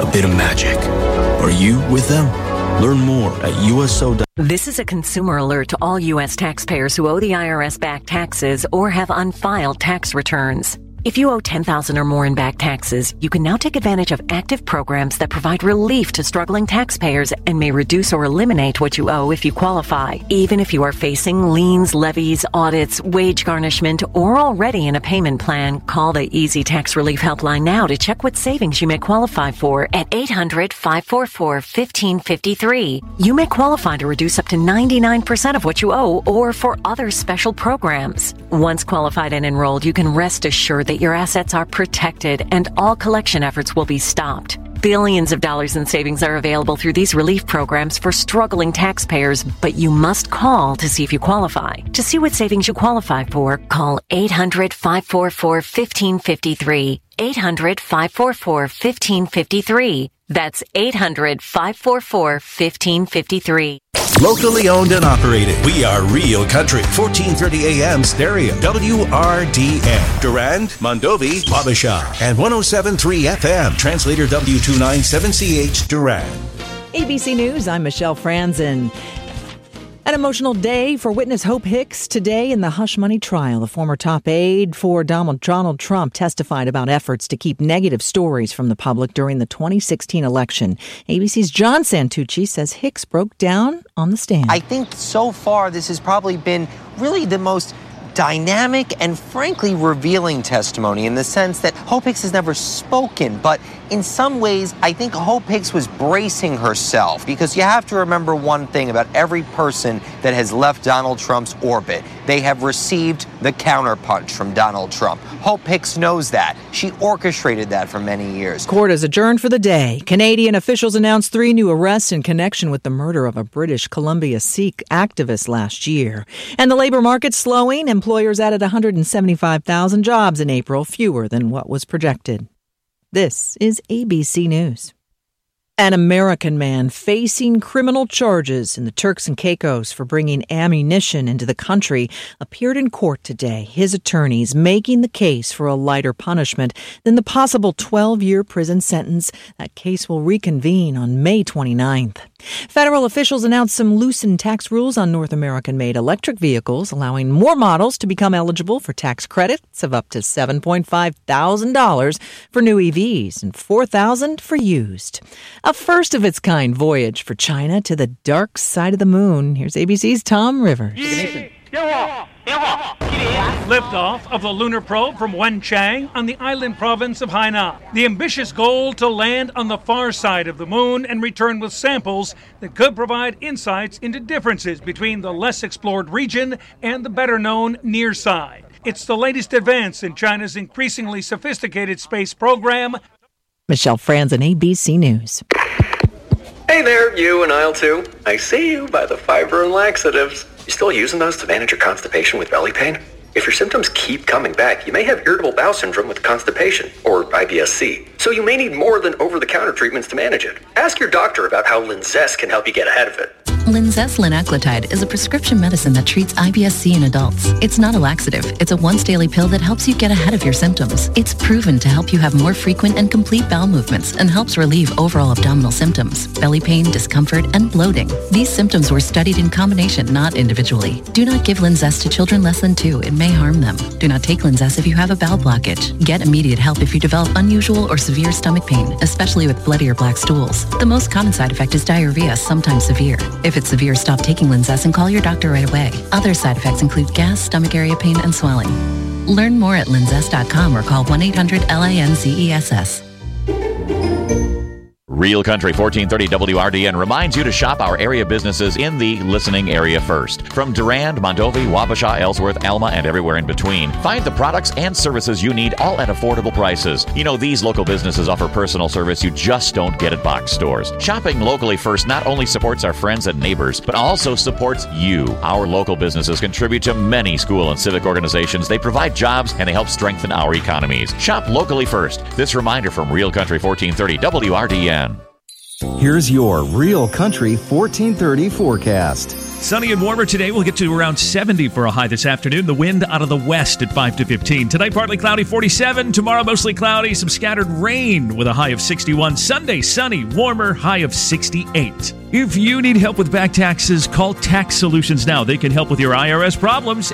a bit of magic. Are you with them? Learn more at USO. This is a consumer alert to all U.S. taxpayers who owe the IRS back taxes or have unfiled tax returns. If you owe $10,000 or more in back taxes, you can now take advantage of active programs that provide relief to struggling taxpayers and may reduce or eliminate what you owe if you qualify. Even if you are facing liens, levies, audits, wage garnishment, or already in a payment plan, call the Easy Tax Relief Helpline now to check what savings you may qualify for at 800-544-1553. You may qualify to reduce up to 99% of what you owe or for other special programs. Once qualified and enrolled, you can rest assured that your assets are protected and all collection efforts will be stopped. Billions of dollars in savings are available through these relief programs for struggling taxpayers, but you must call to see if you qualify. To see what savings you qualify for, call 800-544-1553. 800-544-1553. That's 800-544-1553. Locally owned and operated. We are Real Country. 1430 AM stereo. WRDN. Durand, Mondovi, Wabasha. And 107.3 FM. Translator W297CH Durand. ABC News, I'm Michelle Franzen. An emotional day for witness Hope Hicks today in the hush money trial. The former top aide for Donald Trump testified about efforts to keep negative stories from the public during the 2016 election. ABC's John Santucci says Hicks broke down on the stand. I think so far this has probably been really the most dynamic and frankly revealing testimony in the sense that Hope Hicks has never spoken, but in some ways I think Hope Hicks was bracing herself, because you have to remember one thing about every person that has left Donald Trump's orbit. They have received the counterpunch from Donald Trump. Hope Hicks knows that. She orchestrated that for many years. Court is adjourned for the day. Canadian officials announced 3 new arrests in connection with the murder of a British Columbia Sikh activist last year. And the labor market slowing. Employers added 175,000 jobs in April, fewer than what was projected. This is ABC News. An American man facing criminal charges in the Turks and Caicos for bringing ammunition into the country appeared in court today, his attorneys making the case for a lighter punishment than the possible 12-year prison sentence. That case will reconvene on May 29th. Federal officials announced some loosened tax rules on North American-made electric vehicles, allowing more models to become eligible for tax credits of up to $7.5 thousand for new EVs and $4,000 for used. A first-of-its-kind voyage for China to the dark side of the moon. Here's ABC's Tom Rivers. Liftoff of the lunar probe from Wenchang on the island province of Hainan. The ambitious goal to land on the far side of the moon and return with samples that could provide insights into differences between the less explored region and the better-known near side. It's the latest advance in China's increasingly sophisticated space program. Michelle Franzen, ABC News. Hey there, you in aisle 2. I see you by the fiber and laxatives. You still using those to manage your constipation with belly pain? If your symptoms keep coming back, you may have irritable bowel syndrome with constipation, or IBS-C. So you may need more than over-the-counter treatments to manage it. Ask your doctor about how Linzess can help you get ahead of it. Linzess linaclotide is a prescription medicine that treats IBS-C in adults. It's not a laxative. It's a once-daily pill that helps you get ahead of your symptoms. It's proven to help you have more frequent and complete bowel movements and helps relieve overall abdominal symptoms, belly pain, discomfort, and bloating. These symptoms were studied in combination, not individually. Do not give Linzess to children less than 2. It may harm them. Do not take Linzess if you have a bowel blockage. Get immediate help if you develop unusual or severe stomach pain, especially with bloody or black stools. The most common side effect is diarrhea, sometimes severe. If it's severe, stop taking Linzess and call your doctor right away. Other side effects include gas, stomach area pain, and swelling. Learn more at linzess.com or call 1-800-LINZESS. Real Country 1430 WRDN reminds you to shop our area businesses in the listening area first. From Durand, Mondovi, Wabasha, Ellsworth, Alma, and everywhere in between. Find the products and services you need, all at affordable prices. You know, these local businesses offer personal service you just don't get at box stores. Shopping locally first not only supports our friends and neighbors, but also supports you. Our local businesses contribute to many school and civic organizations. They provide jobs and they help strengthen our economies. Shop locally first. This reminder from Real Country 1430 WRDN. Here's your Real Country 1430 forecast. Sunny and warmer today. We'll get to around 70 for a high this afternoon. The wind out of the west at 5 to 15. Tonight, partly cloudy, 47. Tomorrow, mostly cloudy. Some scattered rain with a high of 61. Sunday, sunny, warmer, high of 68. If you need help with back taxes, call Tax Solutions now. They can help with your IRS problems.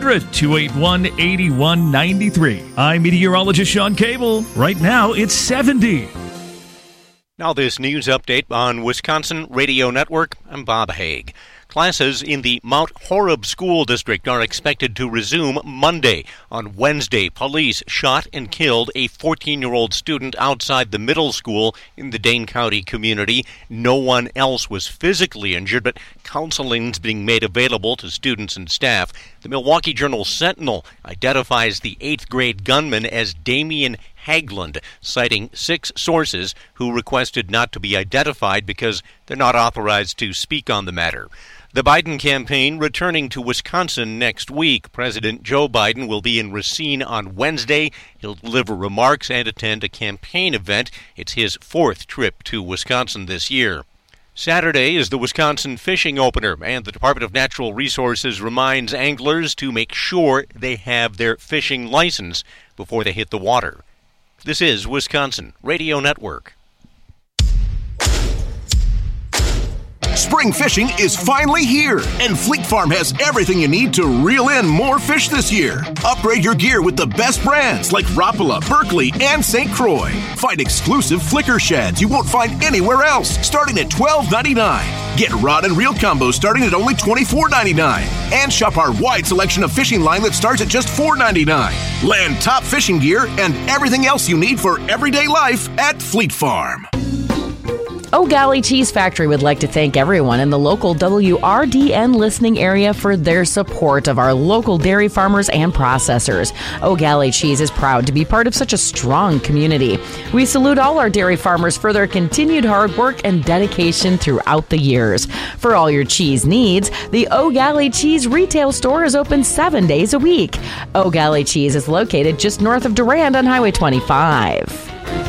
800-281-8193. I'm meteorologist Sean Cable. Right now, it's 70. Now this news update on Wisconsin Radio Network. I'm Bob Haig. Classes in the Mount Horeb School District are expected to resume Monday. On Wednesday, police shot and killed a 14-year-old student outside the middle school in the Dane County community. No one else was physically injured, but counseling is being made available to students and staff. The Milwaukee Journal-Sentinel identifies the 8th grade gunman as Damian Haglund, citing 6 sources who requested not to be identified because they're not authorized to speak on the matter. The Biden campaign returning to Wisconsin next week. President Joe Biden will be in Racine on Wednesday. He'll deliver remarks and attend a campaign event. It's his 4th trip to Wisconsin this year. Saturday is the Wisconsin fishing opener, and the Department of Natural Resources reminds anglers to make sure they have their fishing license before they hit the water. This is Wisconsin Radio Network. Spring fishing is finally here, and Fleet Farm has everything you need to reel in more fish this year. Upgrade your gear with the best brands like Rapala, Berkley, and St. Croix. Find exclusive flicker shads you won't find anywhere else, starting at $12.99. Get rod and reel combos starting at only $24.99. And shop our wide selection of fishing line that starts at just $4.99. Land top fishing gear and everything else you need for everyday life at Fleet Farm. O'Galley Cheese Factory would like to thank everyone in the local WRDN listening area for their support of our local dairy farmers and processors. O'Galley Cheese is proud to be part of such a strong community. We salute all our dairy farmers for their continued hard work and dedication throughout the years. For all your cheese needs, the O'Galley Cheese retail store is open 7 days a week. O'Galley Cheese is located just north of Durand on Highway 25.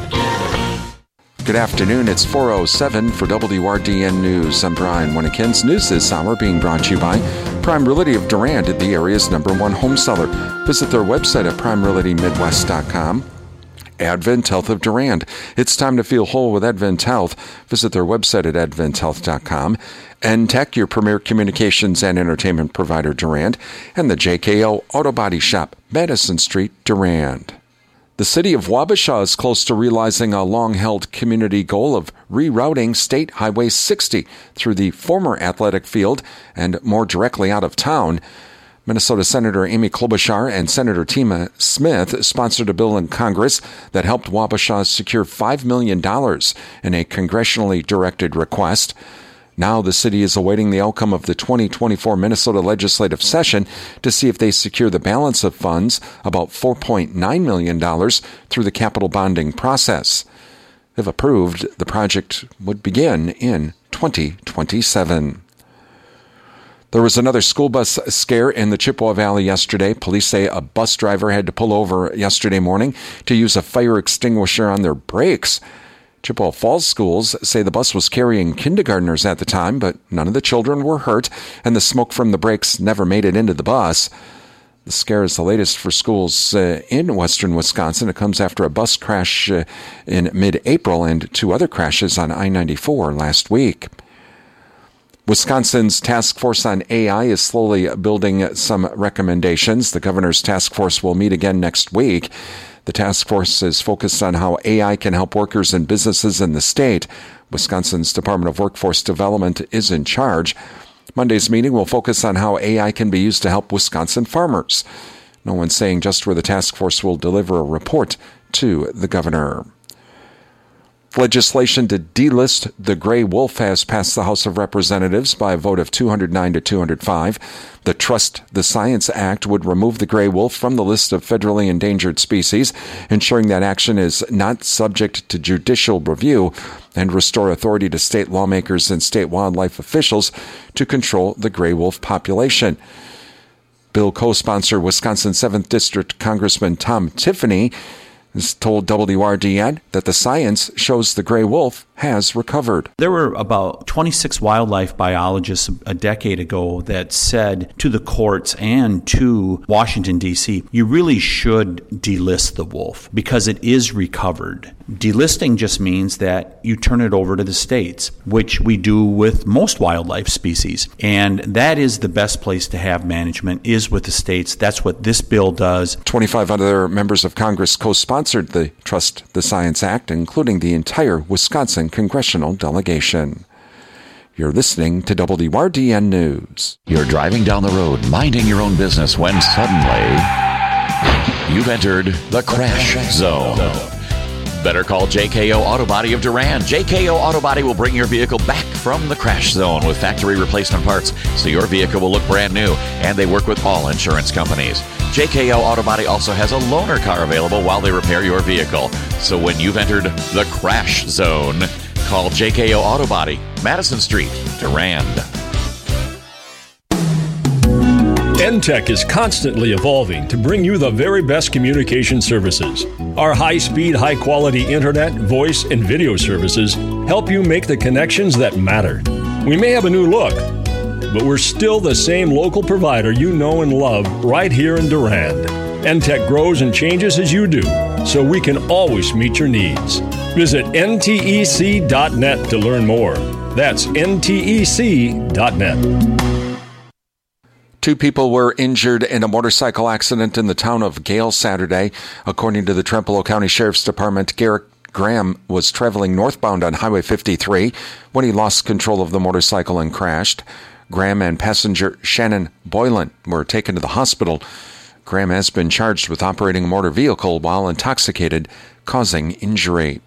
Good afternoon. It's 4:07 for WRDN News. I'm Brian Winnekins. News this hour being brought to you by Prime Realty of Durand, the area's #1 home seller. Visit their website at primerealitymidwest.com. Advent Health of Durand. It's time to feel whole with Advent Health. Visit their website at adventhealth.com. NTech, your premier communications and entertainment provider, Durand. And the JKO Auto Body Shop, Madison Street, Durand. The city of Wabasha is close to realizing a long-held community goal of rerouting State Highway 60 through the former athletic field and more directly out of town. Minnesota Senator Amy Klobuchar and Senator Tima Smith sponsored a bill in Congress that helped Wabasha secure $5 million in a congressionally directed request. Now the city is awaiting the outcome of the 2024 Minnesota legislative session to see if they secure the balance of funds, about $4.9 million, through the capital bonding process. If approved, the project would begin in 2027. There was another school bus scare in the Chippewa Valley yesterday. Police say a bus driver had to pull over yesterday morning to use a fire extinguisher on their brakes. Chippewa Falls schools say the bus was carrying kindergartners at the time, but none of the children were hurt, and the smoke from the brakes never made it into the bus. The scare is the latest for schools in western Wisconsin. It comes after a bus crash in mid-April and 2 other crashes on I-94 last week. Wisconsin's task force on AI is slowly building some recommendations. The governor's task force will meet again next week. The task force is focused on how AI can help workers and businesses in the state. Wisconsin's Department of Workforce Development is in charge. Monday's meeting will focus on how AI can be used to help Wisconsin farmers. No one's saying just where the task force will deliver a report to the governor. Legislation to delist the gray wolf has passed the House of Representatives by a vote of 209 to 205. The Trust the Science Act would remove the gray wolf from the list of federally endangered species, ensuring that action is not subject to judicial review, and restore authority to state lawmakers and state wildlife officials to control the gray wolf population. Bill co-sponsor Wisconsin 7th District Congressman Tom Tiffany has told WRDN that the science shows the gray wolf has recovered. There were about 26 wildlife biologists a decade ago that said to the courts and to Washington, D.C., you really should delist the wolf because it is recovered. Delisting just means that you turn it over to the states, which we do with most wildlife species. And that is the best place to have management, is with the states. That's what this bill does. 25 other members of Congress co-sponsored the Trust the Science Act, including the entire Wisconsin congressional delegation. You're listening to WRDN News. You're driving down the road, minding your own business, when suddenly you've entered the crash zone. Better call JKO Auto Body of Durand. JKO Auto Body will bring your vehicle back from the crash zone with factory replacement parts so your vehicle will look brand new, and they work with all insurance companies. JKO Auto Body also has a loaner car available while they repair your vehicle. So when you've entered the crash zone, call JKO Auto Body, Madison Street, Durand. NTEC is constantly evolving to bring you the very best communication services. Our high-speed, high-quality internet, voice, and video services help you make the connections that matter. We may have a new look, but we're still the same local provider you know and love right here in Durand. NTEC grows and changes as you do, so we can always meet your needs. Visit ntec.net to learn more. That's ntec.net. 2 people were injured in a motorcycle accident in the town of Gale Saturday. According to the Trempealeau County Sheriff's Department, Garrett Graham was traveling northbound on Highway 53 when he lost control of the motorcycle and crashed. Graham and passenger Shannon Boylan were taken to the hospital. Graham has been charged with operating a motor vehicle while intoxicated, causing injury.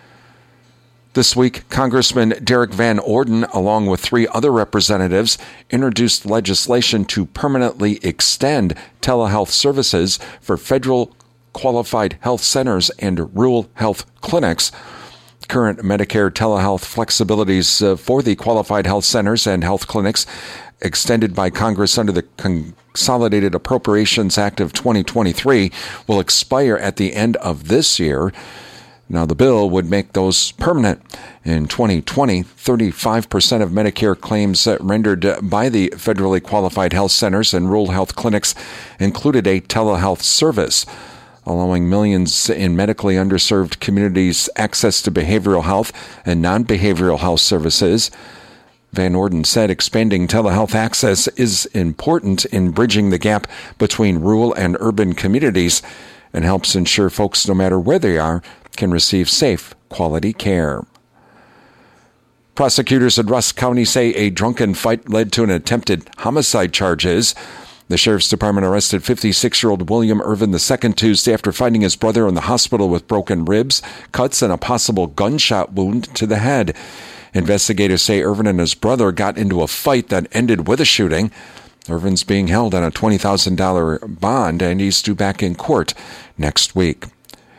This week, Congressman Derek Van Orden, along with 3 other representatives, introduced legislation to permanently extend telehealth services for federal qualified health centers and rural health clinics. Current Medicare telehealth flexibilities for the qualified health centers and health clinics, extended by Congress under the Consolidated Appropriations Act of 2023, will expire at the end of this year. Now, the bill would make those permanent. In 2020, 35% of Medicare claims rendered by the federally qualified health centers and rural health clinics included a telehealth service, allowing millions in medically underserved communities access to behavioral health and non-behavioral health services. Van Orden said expanding telehealth access is important in bridging the gap between rural and urban communities and helps ensure folks, no matter where they are, can receive safe, quality care. Prosecutors in Rusk County say a drunken fight led to an attempted homicide charges. The Sheriff's Department arrested 56-year-old William Irvin II Tuesday after finding his brother in the hospital with broken ribs, cuts, and a possible gunshot wound to the head. Investigators say Irvin and his brother got into a fight that ended with a shooting. Irvin's being held on a $20,000 bond, and he's due back in court next week.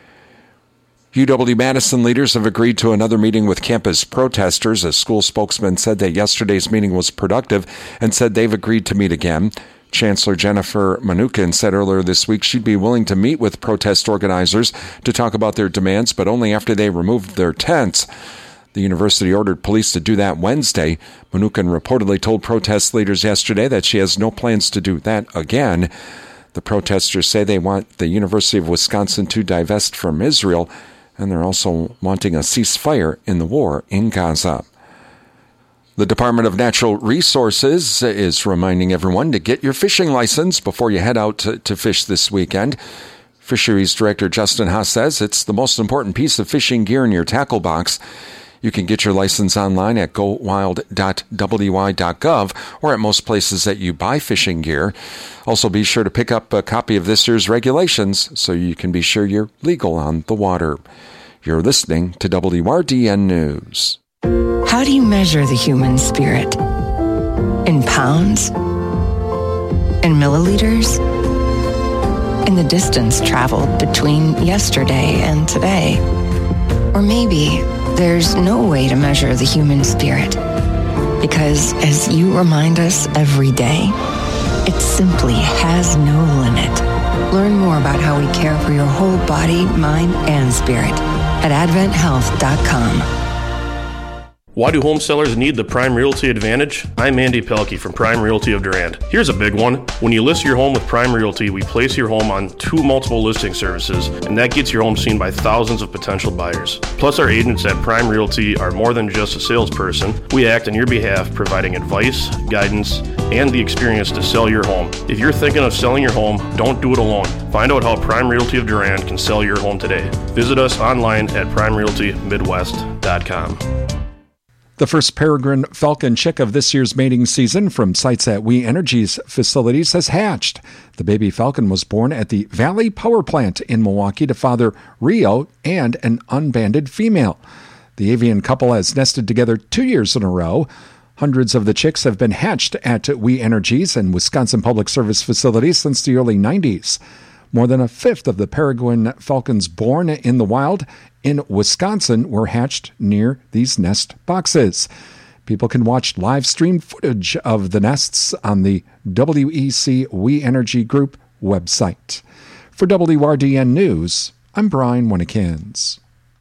UW-Madison leaders have agreed to another meeting with campus protesters. A school spokesman said that yesterday's meeting was productive and said they've agreed to meet again. Chancellor Jennifer Mnuchin said earlier this week she'd be willing to meet with protest organizers to talk about their demands, but only after they removed their tents. The university ordered police to do that Wednesday. Mnuchin reportedly told protest leaders yesterday that she has no plans to do that again. The protesters say they want the University of Wisconsin to divest from Israel, and they're also wanting a ceasefire in the war in Gaza. The Department of Natural Resources is reminding everyone to get your fishing license before you head out to fish this weekend. Fisheries Director Justin Haas says it's the most important piece of fishing gear in your tackle box. You can get your license online at gowild.wi.gov or at most places that you buy fishing gear. Also, be sure to pick up a copy of this year's regulations so you can be sure you're legal on the water. You're listening to WRDN News. How do you measure the human spirit? In pounds? In milliliters? In the distance traveled between yesterday and today? Or maybe there's no way to measure the human spirit, because as you remind us every day, it simply has no limit. Learn more about how we care for your whole body, mind, and spirit at AdventHealth.com. Why do home sellers need the Prime Realty Advantage? I'm Andy Pelkey from Prime Realty of Durand. Here's a big one. When you list your home with Prime Realty, we place your home on 2 multiple listing services, and that gets your home seen by thousands of potential buyers. Plus, our agents at Prime Realty are more than just a salesperson. We act on your behalf, providing advice, guidance, and the experience to sell your home. If you're thinking of selling your home, don't do it alone. Find out how Prime Realty of Durand can sell your home today. Visit us online at primerealtymidwest.com. The first peregrine falcon chick of this year's mating season from sites at We Energy's facilities has hatched. The baby falcon was born at the Valley Power Plant in Milwaukee to father Rio and an unbanded female. The avian couple has nested together 2 years in a row. Hundreds of the chicks have been hatched at We Energy's and Wisconsin Public Service facilities since the early 90s. More than a fifth of the peregrine falcons born in the wild in Wisconsin were hatched near these nest boxes. People can watch live stream footage of the nests on the WEC We Energy Group website. For WRDN News, I'm Brian Winnikins.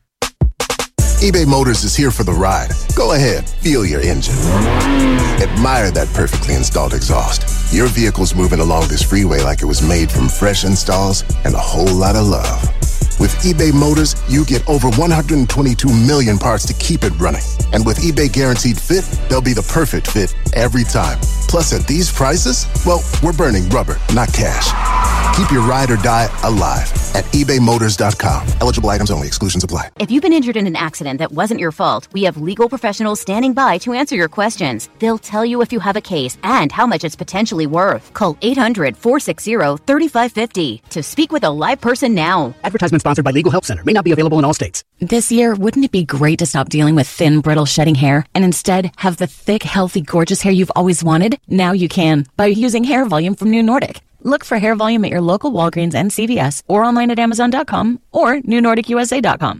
eBay Motors is here for the ride. Go ahead, feel your engine. Admire that perfectly installed exhaust. Your vehicle's moving along this freeway like it was made from fresh installs and a whole lot of love. With eBay Motors, you get over 122 million parts to keep it running. And with eBay Guaranteed Fit, they'll be the perfect fit every time. Plus, at these prices, well, we're burning rubber, not cash. Keep your ride or die alive at ebaymotors.com. Eligible items only. Exclusions apply. If you've been injured in an accident that wasn't your fault, we have legal professionals standing by to answer your questions. They'll tell you if you have a case and how much it's potentially worth. Call 800-460-3550 to speak with a live person now. Advertisement sponsored by Legal Help Center. May not be available in all states. This year, wouldn't it be great to stop dealing with thin, brittle, shedding hair and instead have the thick, healthy, gorgeous hair you've always wanted? Now you can by using Hair Volume from New Nordic. Look for Hair Volume at your local Walgreens and CVS or online at Amazon.com or NewNordicUSA.com.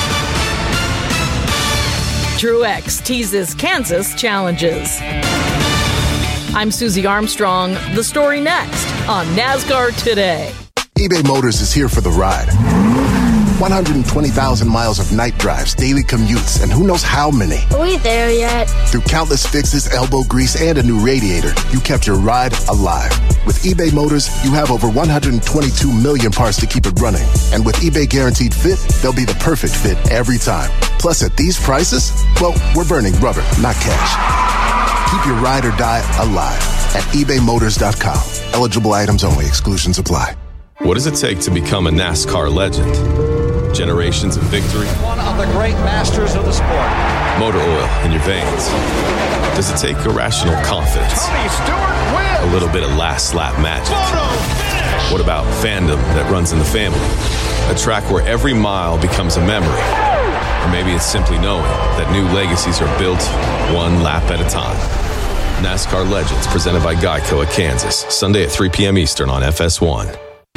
Truex teases Kansas challenges. I'm Susie Armstrong. The story next on NASCAR Today. eBay Motors is here for the ride. 120,000 miles of night drives, daily commutes, and who knows how many. Are we there yet? Through countless fixes, elbow grease, and a new radiator, you kept your ride alive. With eBay Motors, you have over 122 million parts to keep it running. And with eBay Guaranteed Fit, they'll be the perfect fit every time. Plus, at these prices, well, we're burning rubber, not cash. Keep your ride or die alive at ebaymotors.com. Eligible items only. Exclusions apply. What does it take to become a NASCAR legend? Generations of victory? One of the great masters of the sport. Motor oil in your veins? Does it take irrational confidence? Tony Stewart wins! A little bit of last lap magic? What about fandom that runs in the family? A track where every mile becomes a memory? Or maybe it's simply knowing that new legacies are built one lap at a time. NASCAR Legends, presented by Geico at Kansas. Sunday at 3 p.m. Eastern on FS1.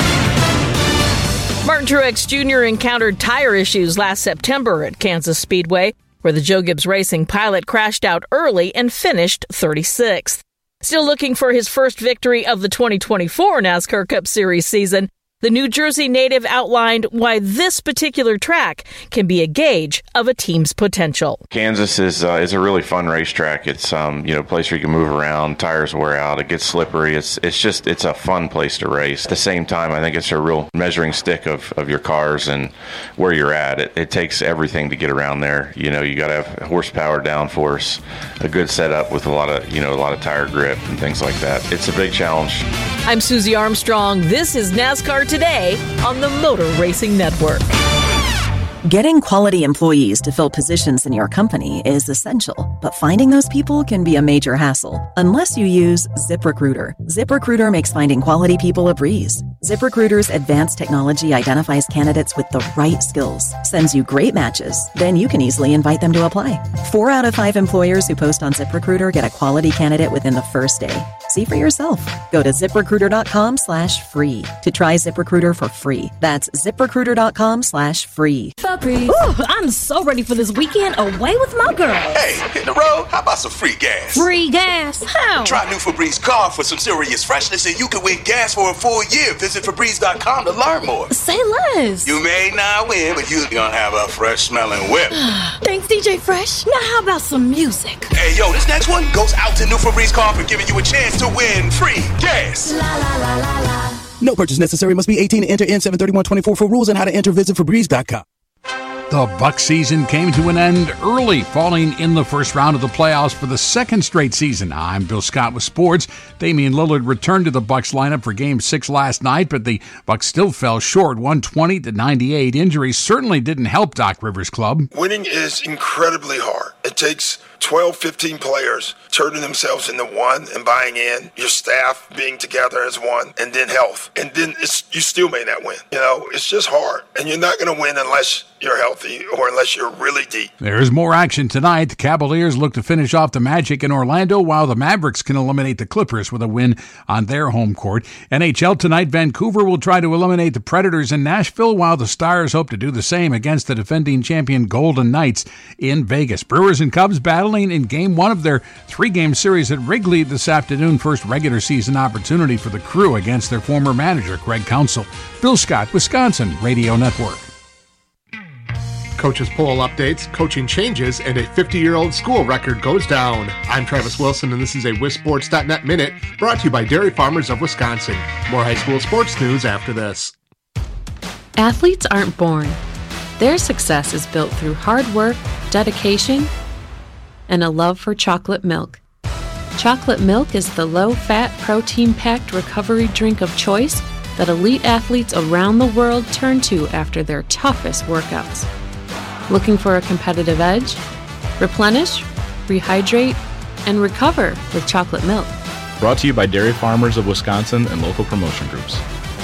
Martin Truex Jr. encountered tire issues last September at Kansas Speedway, where the Joe Gibbs Racing pilot crashed out early and finished 36th. Still looking for his first victory of the 2024 NASCAR Cup Series season, the New Jersey native outlined why this particular track can be a gauge of a team's potential. Kansas is a really fun racetrack. It's a place where you can move around, tires wear out, it gets slippery. It's a fun place to race. At the same time, I think it's a real measuring stick of your cars and where you're at. It takes everything to get around there. You got to have horsepower, downforce, a good setup with a lot of tire grip and things like that. It's a big challenge. I'm Susie Armstrong. This is NASCAR Today on the Motor Racing Network. Getting quality employees to fill positions in your company is essential, but finding those people can be a major hassle unless you use ZipRecruiter. ZipRecruiter makes finding quality people a breeze. ZipRecruiter's advanced technology identifies candidates with the right skills, sends you great matches, then you can easily invite them to apply. 4 out of 5 employers who post on ZipRecruiter get a quality candidate within the first day. See for yourself. Go to ZipRecruiter.com/free to try ZipRecruiter for free. That's ZipRecruiter.com/free. Ooh, I'm so ready for this weekend away with my girl. Hey, hit the road? How about some free gas? Free gas? How? Try new Febreze car for some serious freshness and you can win gas for a full year. Visit Febreze.com to learn more. Say less. You may not win, but you're gonna have a fresh smelling whip. Thanks, DJ Fresh. Now how about some music? Hey, yo, this next one goes out to new Febreze car for giving you a chance to win free gas. La la la la la. No purchase necessary. Must be 18 to enter N73124 for rules and how to enter. Visit Febreze.com. The Bucs season came to an end early, falling in the first round of the playoffs for the second straight season. I'm Bill Scott with sports. Damian Lillard returned to the Bucs lineup for Game 6 last night, but the Bucs still fell short, 120-98. Injuries certainly didn't help Doc Rivers' club. Winning is incredibly hard. It takes 12, 15 players turning themselves into one and buying in, your staff being together as one, and then health. And then you still may not win. You know, it's just hard. And you're not going to win unless you're healthy or unless you're really deep. There's more action tonight. The Cavaliers look to finish off the Magic in Orlando, while the Mavericks can eliminate the Clippers with a win on their home court. NHL tonight, Vancouver will try to eliminate the Predators in Nashville, while the Stars hope to do the same against the defending champion Golden Knights in Vegas. Brewers and Cubs battling in Game 1 of their 3-game series at Wrigley this afternoon. First regular season opportunity for the Crew against their former manager, Craig Counsell. Bill Scott, Wisconsin Radio Network. Coaches poll updates, coaching changes, and a 50-year-old school record goes down. I'm Travis Wilson, and this is a WisSports.net Minute brought to you by Dairy Farmers of Wisconsin. More high school sports news after this. Athletes aren't born. Their success is built through hard work, dedication, and a love for chocolate milk. Chocolate milk is the low-fat, protein-packed recovery drink of choice that elite athletes around the world turn to after their toughest workouts. Looking for a competitive edge? Replenish, rehydrate, and recover with chocolate milk. Brought to you by Dairy Farmers of Wisconsin and local promotion groups.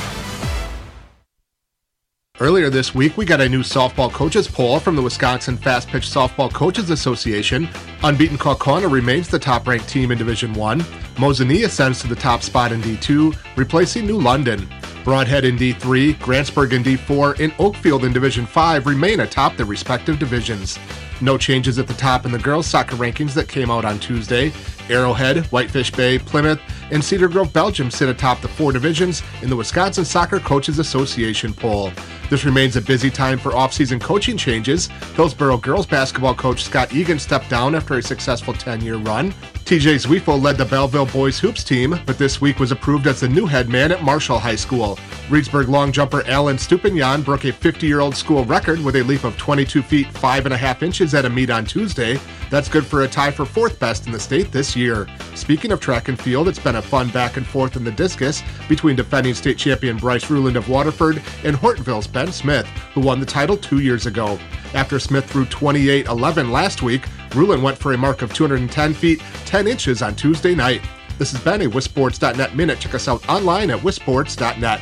Earlier this week, we got a new softball coaches poll from the Wisconsin Fast Pitch Softball Coaches Association. Unbeaten Kaukauna remains the top-ranked team in Division I. Mosinee ascends to the top spot in D2, replacing New London. Broadhead in D3, Grantsburg in D4, and Oakfield in Division 5 remain atop their respective divisions. No changes at the top in the girls' soccer rankings that came out on Tuesday. Arrowhead, Whitefish Bay, Plymouth, and Cedar Grove, Belgium sit atop the 4 divisions in the Wisconsin Soccer Coaches Association poll. This remains a busy time for off-season coaching changes. Hillsborough girls basketball coach Scott Egan stepped down after a successful 10-year run. TJ Zwiefel led the Belleville boys hoops team, but this week was approved as the new head man at Marshall High School. Reedsburg long jumper Alan Stupinyan broke a 50-year-old school record with a leap of 22 feet 5.5 inches at a meet on Tuesday. That's good for a tie for 4th best in the state this year. Speaking of track and field, it's been a fun back and forth in the discus between defending state champion Bryce Ruland of Waterford and Hortonville's Ben Smith, who won the title 2 years ago. After Smith threw 28.11 last week, Ruland went for a mark of 210 feet 10 inches on Tuesday night. This has been a WisSports.net Minute. Check us out online at WisSports.net.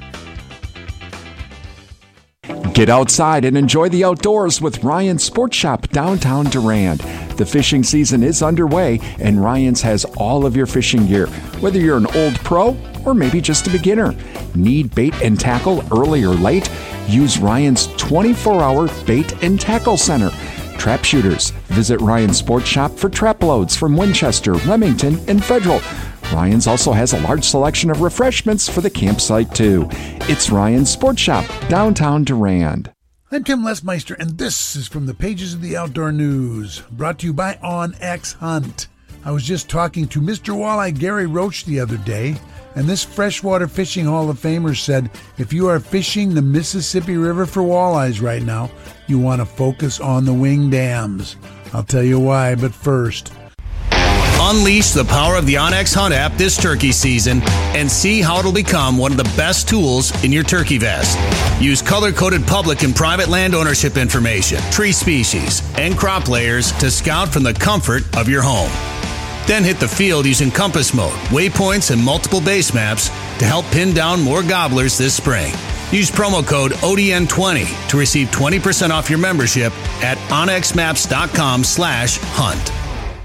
Get outside and enjoy the outdoors with Ryan's Sports Shop downtown Durand. The fishing season is underway, and Ryan's has all of your fishing gear, whether you're an old pro or maybe just a beginner. Need bait and tackle early or late? Use Ryan's 24-hour bait and tackle center. Trap shooters, visit Ryan's Sports Shop for trap loads from Winchester, Remington, and Federal. Ryan's also has a large selection of refreshments for the campsite, too. It's Ryan's Sports Shop, downtown Durand. I'm Tim Lesmeister, and this is from the pages of the Outdoor News, brought to you by OnX Hunt. I was just talking to Mr. Walleye Gary Roach the other day, and this Freshwater Fishing Hall of Famer said, if you are fishing the Mississippi River for walleyes right now, you want to focus on the wing dams. I'll tell you why, but first... Unleash the power of the OnX Hunt app this turkey season and see how it'll become one of the best tools in your turkey vest. Use color-coded public and private land ownership information, tree species, and crop layers to scout from the comfort of your home. Then hit the field using compass mode, waypoints, and multiple base maps to help pin down more gobblers this spring. Use promo code ODN20 to receive 20% off your membership at onxmaps.com/hunt.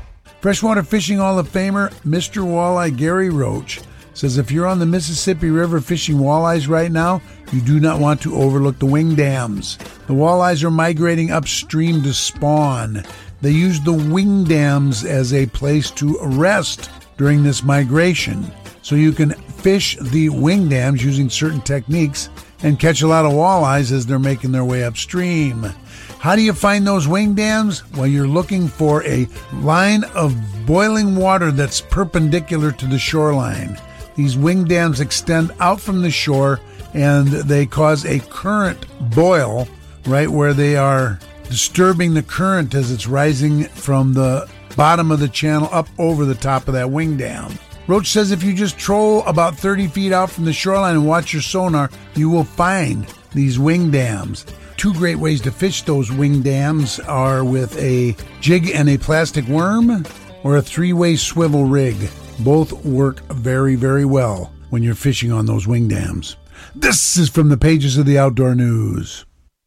Freshwater Fishing Hall of Famer Mr. Walleye Gary Roach says if you're on the Mississippi River fishing walleyes right now, you do not want to overlook the wing dams. The walleyes are migrating upstream to spawn. They use the wing dams as a place to rest during this migration. So you can fish the wing dams using certain techniques and catch a lot of walleyes as they're making their way upstream. How do you find those wing dams? Well, you're looking for a line of boiling water that's perpendicular to the shoreline. These wing dams extend out from the shore and they cause a current boil right where they are disturbing the current as it's rising from the bottom of the channel up over the top of that wing dam. Roach says if you just troll about 30 feet out from the shoreline and watch your sonar, you will find these wing dams. Two great ways to fish those wing dams are with a jig and a plastic worm or a 3-way swivel rig. Both work very, very well when you're fishing on those wing dams. This is from the pages of the Outdoor News.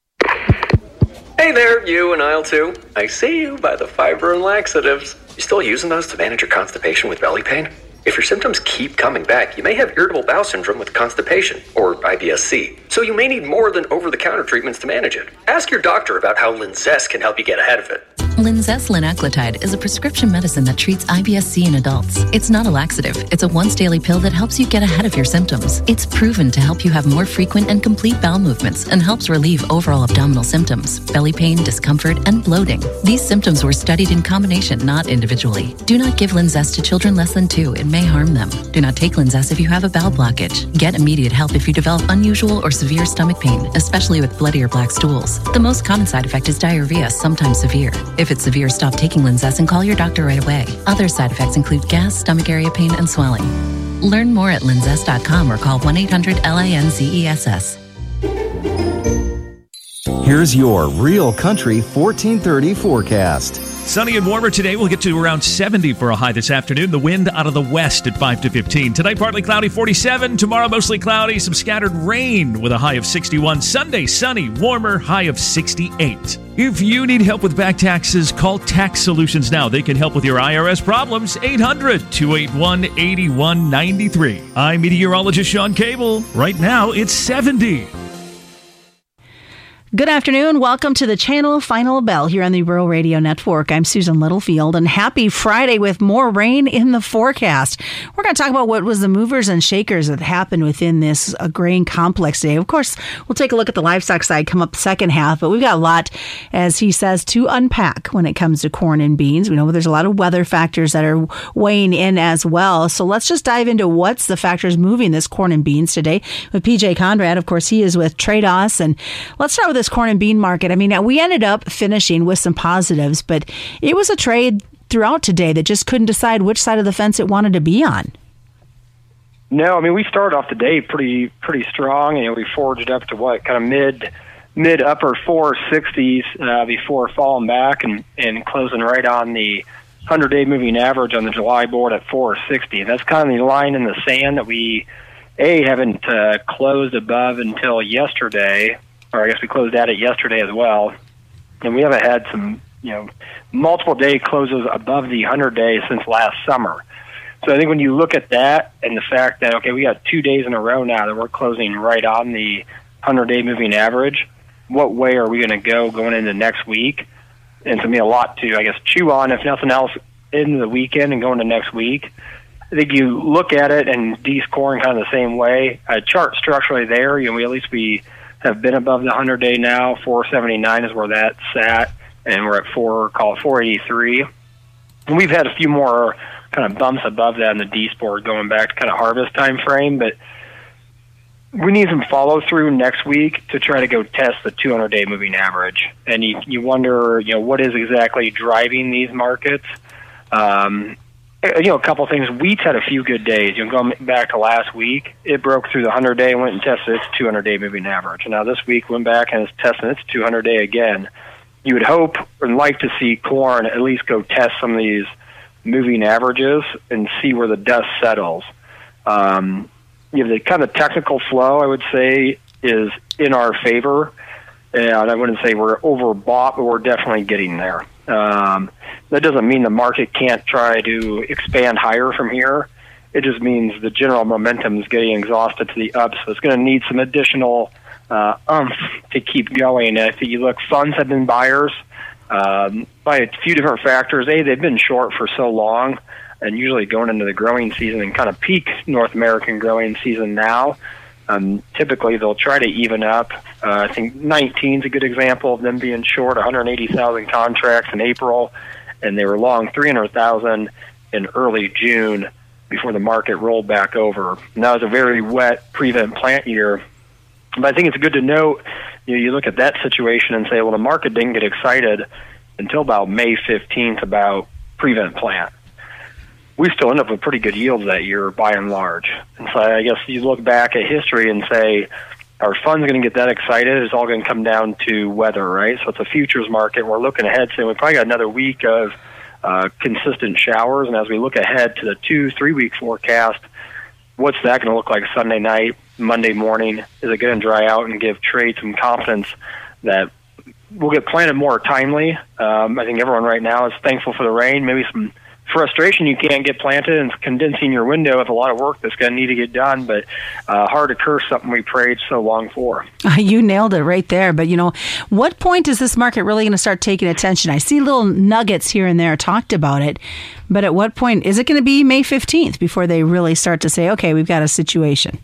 Hey there, you and aisle 2. I see you by the fiber and laxatives. You still using those to manage your constipation with belly pain? If your symptoms keep coming back, you may have irritable bowel syndrome with constipation, or IBS-C. So you may need more than over-the-counter treatments to manage it. Ask your doctor about how Linzess can help you get ahead of it. Linzess linaclotide is a prescription medicine that treats IBS-C in adults. It's not a laxative. It's a once-daily pill that helps you get ahead of your symptoms. It's proven to help you have more frequent and complete bowel movements and helps relieve overall abdominal symptoms, belly pain, discomfort, and bloating. These symptoms were studied in combination, not individually. Do not give Linzess to children less than 2. It may harm them. Do not take Linzess if you have a bowel blockage. Get immediate help if you develop unusual or severe stomach pain, especially with bloody or black stools. The most common side effect is diarrhea, sometimes severe. If it's severe, stop taking Linzess and call your doctor right away. Other side effects include gas, stomach area pain, and swelling. Learn more at linzess.com or call 1-800-LINZESS. Here's your Real Country 1430 forecast. Sunny and warmer today. We'll get to around 70 for a high this afternoon. The wind out of the west at 5 to 15. Tonight, partly cloudy, 47. Tomorrow, mostly cloudy. Some scattered rain with a high of 61. Sunday, sunny, warmer, high of 68. If you need help with back taxes, call Tax Solutions now. They can help with your IRS problems. 800-281-8193. I'm meteorologist Sean Cable. Right now, it's 70. Good afternoon. Welcome to the Channel Final Bell here on the Rural Radio Network. I'm Susan Littlefield, and happy Friday with more rain in the forecast. We're going to talk about what was the movers and shakers that happened within this grain complex today. Of course, we'll take a look at the livestock side, come up the second half, but we've got a lot, as he says, to unpack when it comes to corn and beans. We know there's a lot of weather factors that are weighing in as well. So let's just dive into what's the factors moving this corn and beans today with PJ Conrad. Of course, he is with Trados, and let's start with this corn and bean market. I mean, we ended up finishing with some positives, but it was a trade throughout today that just couldn't decide which side of the fence it wanted to be on. No, I mean, we started off the day pretty strong. We forged up to kind of mid upper 460s before falling back and closing right on the 100-day moving average on the July board at 460. And that's kind of the line in the sand that we haven't closed above until yesterday. Or I guess we closed at it yesterday as well, and we haven't had some, multiple day closes above the 100-day since last summer. So I think when you look at that and the fact that, we got 2 days in a row now that we're closing right on the 100-day moving average, what way are we going to go going into next week? And to me, a lot to, I guess, chew on, if nothing else, into the weekend and going to next week. I think you look at it and D's corn kind of the same way. Chart structurally there, we have been above the 100-day now. 479 is where that's at, and we're at 483. And we've had a few more kind of bumps above that in the D sport going back to kind of harvest time frame, but we need some follow through next week to try to go test the 200-day moving average. And you wonder, what is exactly driving these markets? A couple things. Wheat's had a few good days. Going back to last week, it broke through the 100-day and went and tested its 200-day moving average. And now this week went back and is testing its 200-day again. You would hope and like to see corn at least go test some of these moving averages and see where the dust settles. The kind of technical flow, I would say, is in our favor. And I wouldn't say we're overbought, but we're definitely getting there. That doesn't mean the market can't try to expand higher from here. It just means the general momentum is getting exhausted to the up, so it's going to need some additional to keep going. If you look, funds have been buyers by a few different factors. They've been short for so long, and usually going into the growing season and kind of peak North American growing season now. Typically, they'll try to even up. I think 19 is a good example of them being short 180,000 contracts in April, and they were long 300,000 in early June before the market rolled back over. And that was a very wet prevent plant year. But I think it's good to note, you look at that situation and say, well, the market didn't get excited until about May 15th about prevent plant. We still end up with pretty good yields that year by and large. And so I guess you look back at history and say, are funds going to get that excited? It's all going to come down to weather, right? So it's a futures market. We're looking ahead, saying we probably got another week of consistent showers. And as we look ahead to the 2-3 week forecast, what's that going to look like Sunday night, Monday morning? Is it going to dry out and give trade some confidence that we'll get planted more timely? I think everyone right now is thankful for the rain. Maybe some frustration you can't get planted, and it's condensing your window with a lot of work that's going to need to get done, but hard to curse something we prayed so long for. You nailed it right there. But, what point is this market really going to start taking attention? I see little nuggets here and there talked about it, but at what point is it going to be May 15th before they really start to say, okay, we've got a situation?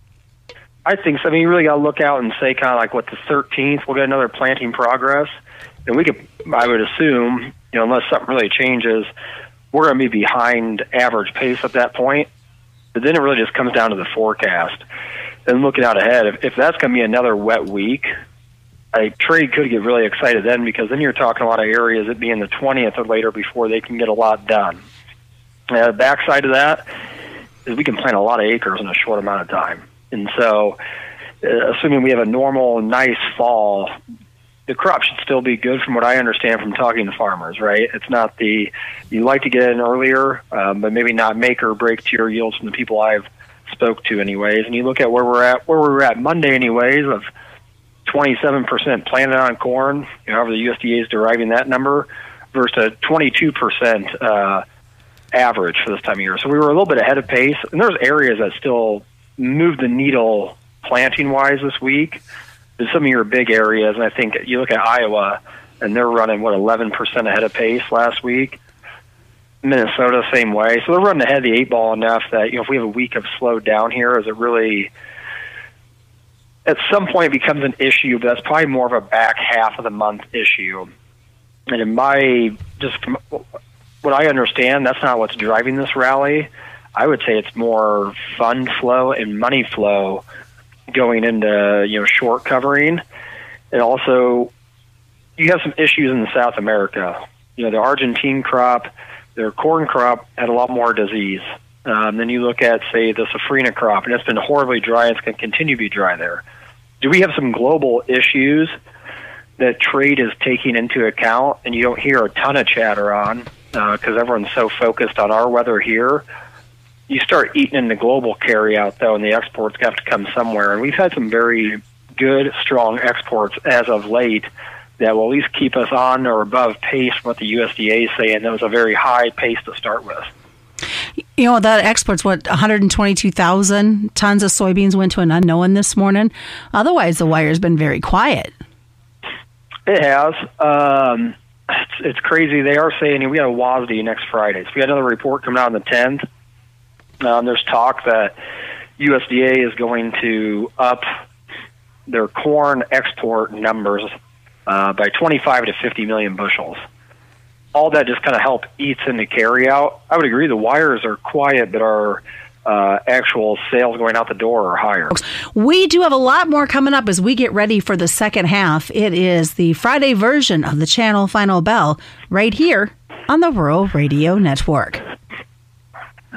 I think so. I mean, you really got to look out and say kind of like what the 13th, we'll get another planting progress. And I would assume, unless something really changes, we're going to be behind average pace at that point. But then it really just comes down to the forecast. And looking out ahead, if that's going to be another wet week, a trade could get really excited then, because then you're talking a lot of areas it being the 20th or later before they can get a lot done. The backside of that is we can plant a lot of acres in a short amount of time. And so, assuming we have a normal, nice fall, the crop should still be good from what I understand from talking to farmers, right? It's not you like to get in earlier, but maybe not make or break to your yields from the people I've spoke to anyways. And you look at where we were at Monday anyways, of 27% planted on corn, however the USDA is deriving that number, versus a 22% average for this time of year. So we were a little bit ahead of pace, and there's areas that still moved the needle planting-wise this week. Some of your big areas, and I think you look at Iowa, and they're running, 11% ahead of pace last week. Minnesota, same way. So they're running ahead of the 8-ball enough that, if we have a week of slowed down here, is it really, at some point, becomes an issue, but that's probably more of a back half of the month issue. And from what I understand, that's not what's driving this rally. I would say it's more fund flow and money flow going into short covering. And also you have some issues in South America. The Argentine crop, their corn crop had a lot more disease. Then you look at, say, the safrina crop, and it's been horribly dry, and it's going to continue to be dry there. Do we have some global issues that trade is taking into account and you don't hear a ton of chatter on because everyone's so focused on our weather here? You start eating into global carryout, though, and the exports have to come somewhere. And we've had some very good, strong exports as of late that will at least keep us on or above pace what the USDA is saying. That was a very high pace to start with. That exports, 122,000 tons of soybeans went to an unknown this morning. Otherwise, the wire's been very quiet. It has. It's crazy. They are saying we got a WASDE next Friday. So we got another report coming out on the 10th. There's talk that USDA is going to up their corn export numbers by 25 to 50 million bushels. All that just kind of eats into carryout. I would agree the wires are quiet, but our actual sales going out the door are higher. We do have a lot more coming up as we get ready for the second half. It is the Friday version of the Channel Final Bell right here on the Rural Radio Network.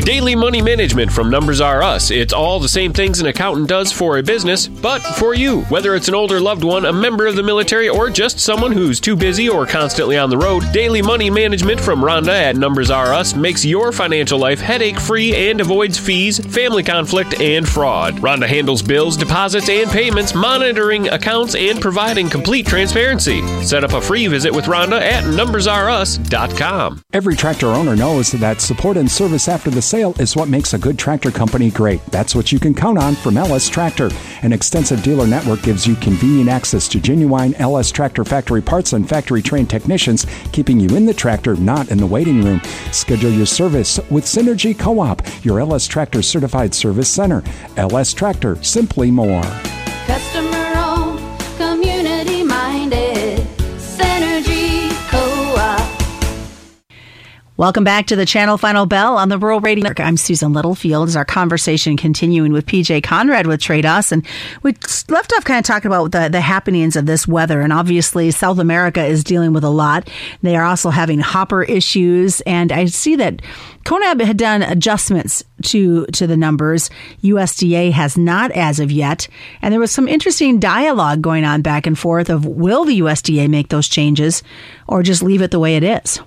Daily Money Management from Numbers R Us. It's all the same things an accountant does for a business, but for you. Whether it's an older loved one, a member of the military, or just someone who's too busy or constantly on the road, Daily Money Management from Rhonda at Numbers R Us makes your financial life headache-free and avoids fees, family conflict, and fraud. Rhonda handles bills, deposits, and payments, monitoring accounts, and providing complete transparency. Set up a free visit with Rhonda at numbersrus.com. Every tractor owner knows that support and service after the sale is what makes a good tractor company great. That's what you can count on from LS Tractor. An extensive dealer network gives you convenient access to genuine LS Tractor factory parts and factory-trained technicians, keeping you in the tractor, not in the waiting room. Schedule your service with Synergy Co-op, your LS Tractor certified service center. LS Tractor, simply more. Customer-owned, community-minded, Synergy Co-op. Welcome back to the Channel Final Bell on the Rural Radio Network. I'm Susan Littlefield. As our conversation continuing with PJ Conrad with Trade Us, and we left off kind of talking about the happenings of this weather. And obviously, South America is dealing with a lot. They are also having hopper issues, and I see that CONAB had done adjustments to the numbers. USDA has not as of yet, and there was some interesting dialogue going on back and forth of will the USDA make those changes or just leave it the way it is.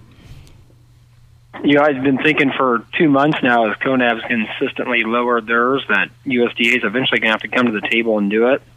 I've been thinking for 2 months now, as CONAB's consistently lowered theirs, that USDA is eventually going to have to come to the table and do it.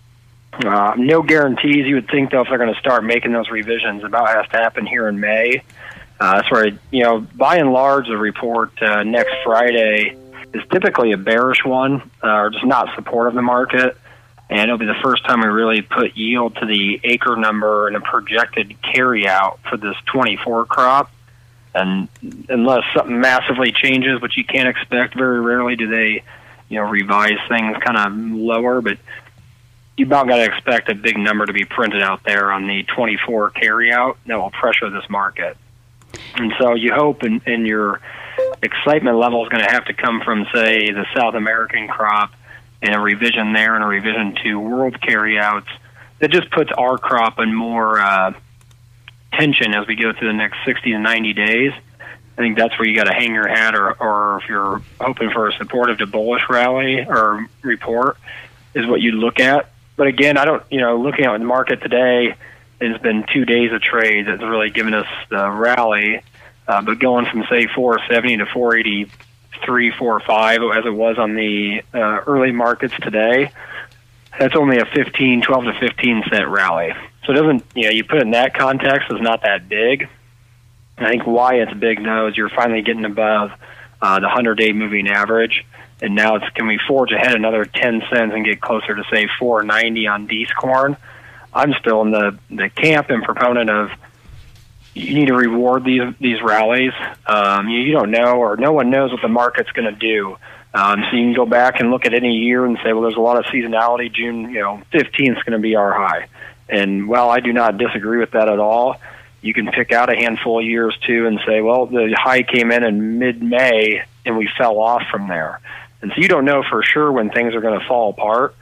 No guarantees. You would think, though, if they're going to start making those revisions, about has to happen here in May. That's where, by and large, the report next Friday is typically a bearish one, or just not supportive of the market. And it'll be the first time we really put yield to the acre number and a projected carryout for this 24 crop. And unless something massively changes, which you can't expect, very rarely do they, revise things kind of lower. But you about got to expect a big number to be printed out there on the 24 carryout that will pressure this market. And so you hope, and your excitement level is going to have to come from, say, the South American crop, and a revision there and a revision to world carryouts that just puts our crop in more tension as we go through the next 60 to 90 days. I think that's where you got to hang your hat, or if you're hoping for a supportive to bullish rally or report, is what you look at. But again, I don't, looking at the market today, it's been 2 days of trade that's really given us the rally. But going from, say, 470 to 483, 45, as it was on the early markets today, that's only a 12 to 15 cent rally. So it doesn't, you put it in that context, it's not that big. I think why it's big now is you're finally getting above the 100-day moving average, and now can we forge ahead another 10 cents and get closer to, say, 490 on Dees corn? I'm still in the camp and proponent of you need to reward these rallies. You don't know, or no one knows what the market's going to do. So you can go back and look at any year and say, well, there's a lot of seasonality. June 15th is going to be our high. And while I do not disagree with that at all, you can pick out a handful of years too and say, well, the high came in mid-May and we fell off from there. And so you don't know for sure when things are going to fall apart,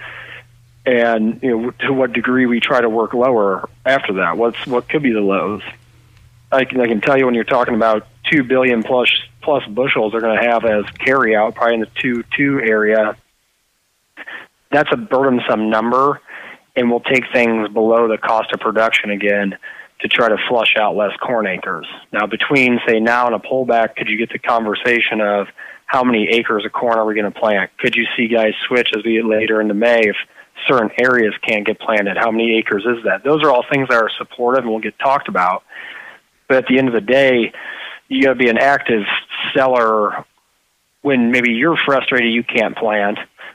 and to what degree we try to work lower after that. What could be the lows? I can tell you, when you're talking about 2 billion plus bushels they're going to have as carryout, probably in the 2.2 area, that's a burdensome number, and we'll take things below the cost of production again to try to flush out less corn acres. Now, between, say, now and a pullback, could you get the conversation of how many acres of corn are we going to plant? Could you see guys switch as we get later into May if certain areas can't get planted? How many acres is that? Those are all things that are supportive and will get talked about. But at the end of the day, you got to be an active seller when maybe you're frustrated you can't plant,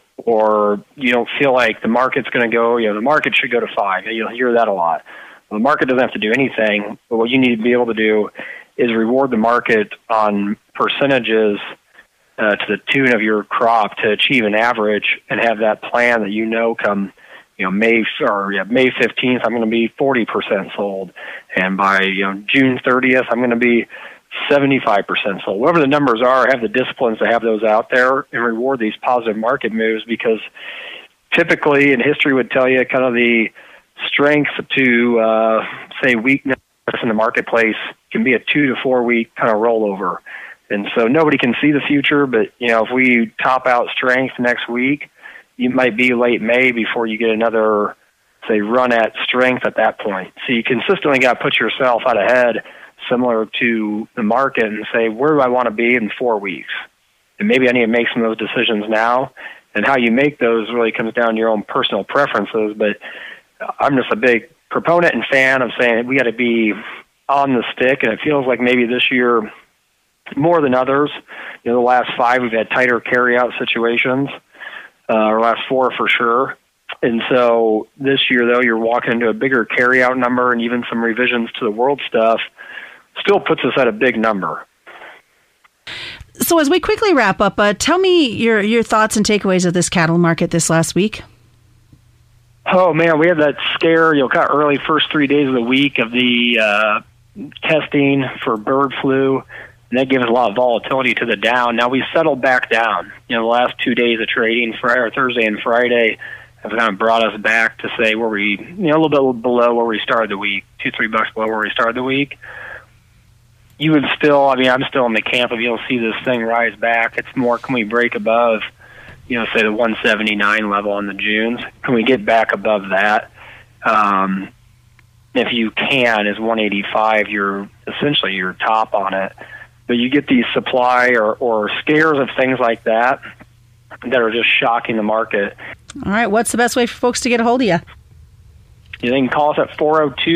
or you don't feel like the market's going to go, the market should go to 5. You'll hear that a lot. Well, the market doesn't have to do anything, but what you need to be able to do is reward the market on percentages to the tune of your crop to achieve an average, and have that plan that come May 15th, I'm going to be 40% sold, and by June 30th, I'm going to be 75% sold. Whatever the numbers are, have the disciplines to have those out there and reward these positive market moves, because typically, and history would tell you, kind of the strength to say weakness in the marketplace can be a 2 to 4 week kind of rollover. And so nobody can see the future, but, if we top out strength next week, you might be late May before you get another, say, run at strength at that point. So you consistently got to put yourself out ahead, similar to the market, and say, where do I want to be in 4 weeks? And maybe I need to make some of those decisions now. And how you make those really comes down to your own personal preferences. But I'm just a big proponent and fan of saying we got to be on the stick, and it feels like maybe this year more than others. The last 5 we've had tighter carryout situations, or last 4 for sure. And so this year, though, you're walking into a bigger carryout number, and even some revisions to the world stuff still puts us at a big number. So as we quickly wrap up, tell me your thoughts and takeaways of this cattle market this last week. Oh, man, we had that scare, kind of early first 3 days of the week of the testing for bird flu, and that gave us a lot of volatility to the down. Now we settled back down. The last 2 days of trading, Thursday and Friday, have kind of brought us back to say where we, a little bit below where we started the week, $2-3 below where we started the week. You would still, I'm still in the camp of you'll see this thing rise back. It's more, can we break above, say the 179 level on the Junes? Can we get back above that? If you can, is 185, you're essentially your top on it. But you get these supply or scares of things like that are just shocking the market. All right, what's the best way for folks to get a hold of you? They can call us at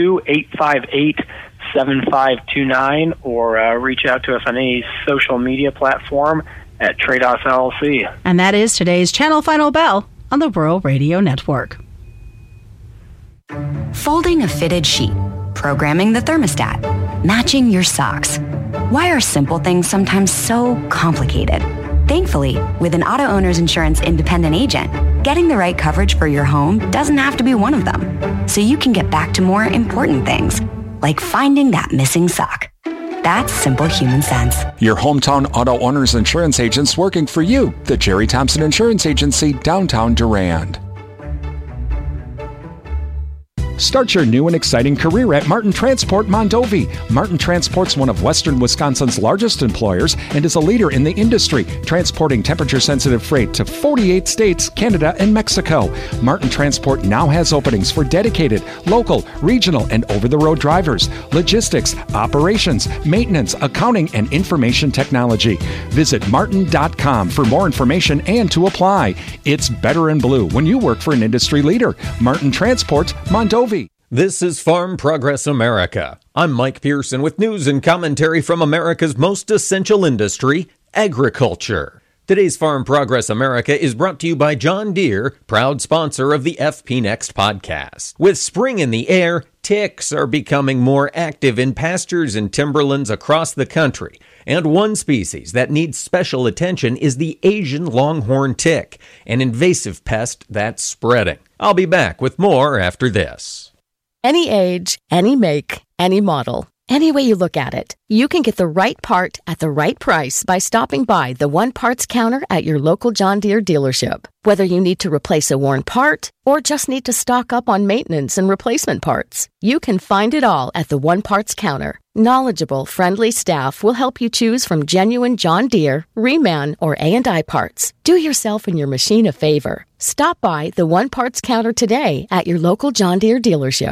402-858-7529 or reach out to us on any social media platform at Trados LLC. And that is today's Channel Final Bell on the Rural Radio Network. Folding a fitted sheet, programming the thermostat, matching your socks. Why are simple things sometimes so complicated? Thankfully, with an Auto Owner's Insurance independent agent, getting the right coverage for your home doesn't have to be one of them. So you can get back to more important things, like finding that missing sock. That's simple human sense. Your hometown Auto Owners Insurance agents working for you. The Jerry Thompson Insurance Agency, downtown Durand. Start your new and exciting career at Martin Transport Mondovi. Martin Transport's one of Western Wisconsin's largest employers and is a leader in the industry, transporting temperature-sensitive freight to 48 states, Canada, and Mexico. Martin Transport now has openings for dedicated, local, regional, and over-the-road drivers, logistics, operations, maintenance, accounting, and information technology. Visit martin.com for more information and to apply. It's better in blue when you work for an industry leader. Martin Transport Mondovi. This is Farm Progress America. I'm Mike Pearson with news and commentary from America's most essential industry, agriculture. Today's Farm Progress America is brought to you by John Deere, proud sponsor of the FP Next podcast. With spring in the air, ticks are becoming more active in pastures and timberlands across the country. And one species that needs special attention is the Asian longhorn tick, an invasive pest that's spreading. I'll be back with more after this. Any age, any make, any model. Any way you look at it, you can get the right part at the right price by stopping by the One Parts counter at your local John Deere dealership. Whether you need to replace a worn part or just need to stock up on maintenance and replacement parts, you can find it all at the One Parts counter. Knowledgeable, friendly staff will help you choose from genuine John Deere, Reman, or A&I parts. Do yourself and your machine a favor. Stop by the One Parts counter today at your local John Deere dealership.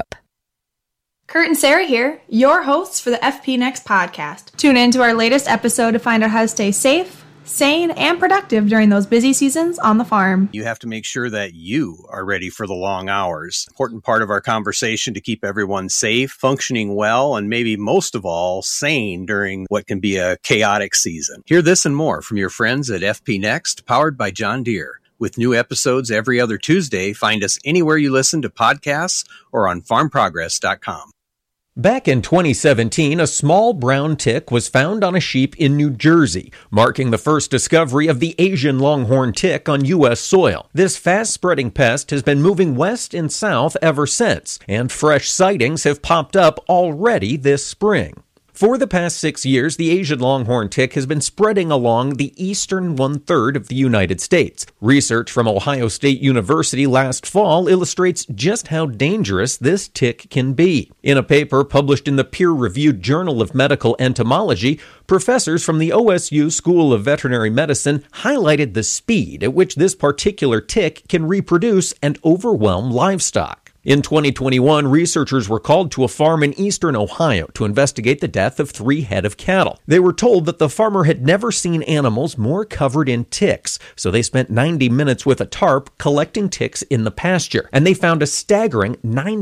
Kurt and Sarah here, your hosts for the FP Next podcast. Tune in to our latest episode to find out how to stay safe, sane, and productive during those busy seasons on the farm. You have to make sure that you are ready for the long hours. Important part of our conversation to keep everyone safe, functioning well, and maybe most of all, sane during what can be a chaotic season. Hear this and more from your friends at FP Next, powered by John Deere. With new episodes every other Tuesday, find us anywhere you listen to podcasts or on farmprogress.com. Back in 2017, a small brown tick was found on a sheep in New Jersey, marking the first discovery of the Asian longhorn tick on U.S. soil. This fast-spreading pest has been moving west and south ever since, and fresh sightings have popped up already this spring. For the past 6 years, the Asian longhorn tick has been spreading along the eastern one-third of the United States. Research from Ohio State University last fall illustrates just how dangerous this tick can be. In a paper published in the peer-reviewed Journal of Medical Entomology, professors from the OSU School of Veterinary Medicine highlighted the speed at which this particular tick can reproduce and overwhelm livestock. In 2021, researchers were called to a farm in eastern Ohio to investigate the death of 3 head of cattle. They were told that the farmer had never seen animals more covered in ticks, so they spent 90 minutes with a tarp collecting ticks in the pasture, and they found a staggering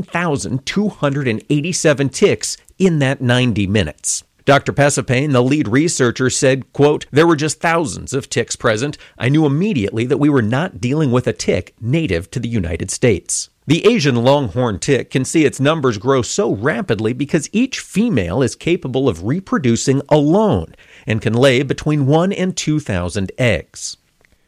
9,287 ticks in that 90 minutes. Dr. Pesapane, the lead researcher, said, quote, "There were just thousands of ticks present. I knew immediately that we were not dealing with a tick native to the United States." The Asian longhorn tick can see its numbers grow so rapidly because each female is capable of reproducing alone and can lay between 1,000 and 2,000 eggs.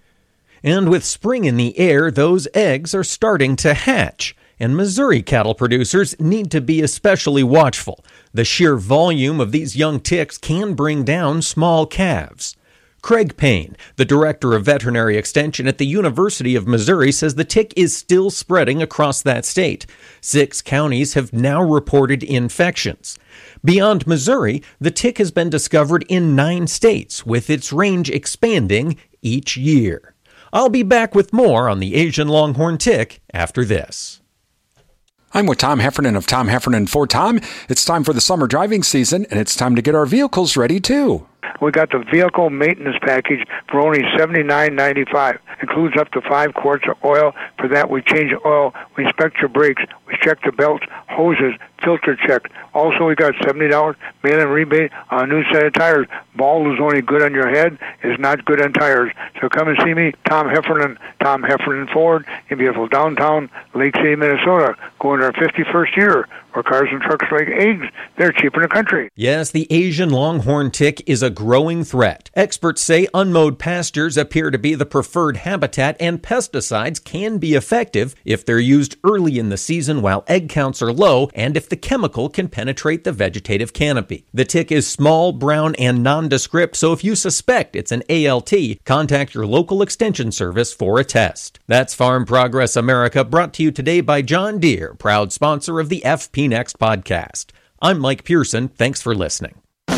And with spring in the air, those eggs are starting to hatch. And Missouri cattle producers need to be especially watchful. The sheer volume of these young ticks can bring down small calves. Craig Payne, the director of veterinary extension at the University of Missouri, says the tick is still spreading across that state. 6 counties have now reported infections. Beyond Missouri, the tick has been discovered in 9 states, with its range expanding each year. I'll be back with more on the Asian longhorn tick after this. I'm with Tom Heffernan of Tom Heffernan for Tom. It's time for the summer driving season, and it's time to get our vehicles ready, too. We got the vehicle maintenance package for only $79.95. Includes up to 5 quarts of oil. For that, we change the oil, we inspect your brakes, we check the belts, hoses, filter check. Also, we got $70 mail-in rebate on a new set of tires. Bald is only good on your head, is not good on tires. So come and see me, Tom Heffernan Ford, in beautiful downtown Lake City, Minnesota. Going to our 51st year, where cars and trucks like eggs, they're cheap in the country. Yes, the Asian longhorn tick is a growing threat. Experts say unmowed pastures appear to be the preferred habitat, and pesticides can be effective if they're used early in the season while egg counts are low and if the chemical can penetrate the vegetative canopy. The tick is small, brown, and nondescript, so if you suspect it's an ALT, contact your local extension service for a test. That's Farm Progress America, brought to you today by John Deere, proud sponsor of the FP Next podcast. I'm Mike Pearson. Thanks for listening.